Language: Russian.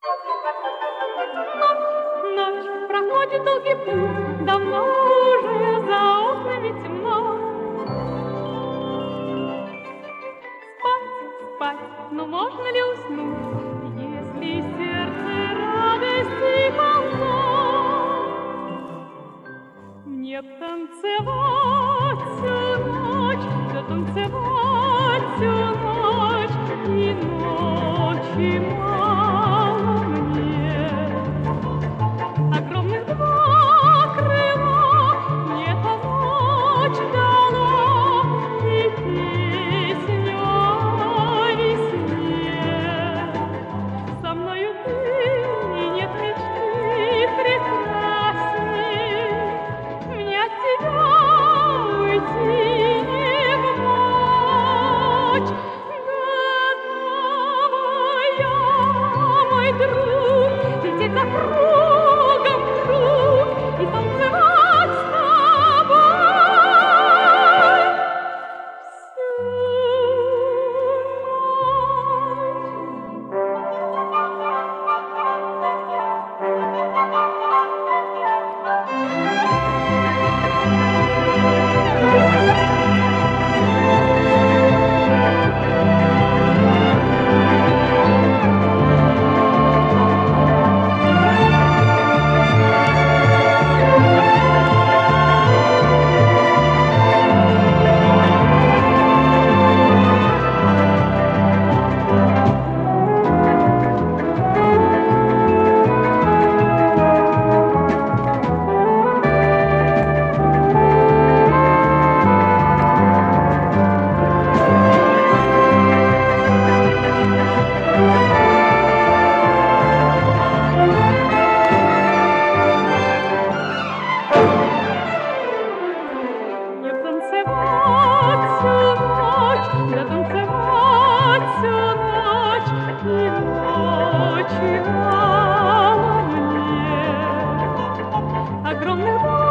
Ночь проходит долгий путь, давно уже за окнами темно. Спать, спать, но можно ли уснуть, если сердце радости полно? Мне б танцевать всю ночь, да танцевать всю ночь, и ночи мало мне. Огромных два крыла мне та ночь дала, и песню о весне. Со мною ты, и нет мечты прекрасней, мне от тебя уйти не в ночь. Готова я, мой друг, лететь за кругом круг и танцевать с тобой да танцевать всю ночь, и ночи мало мне. Огромных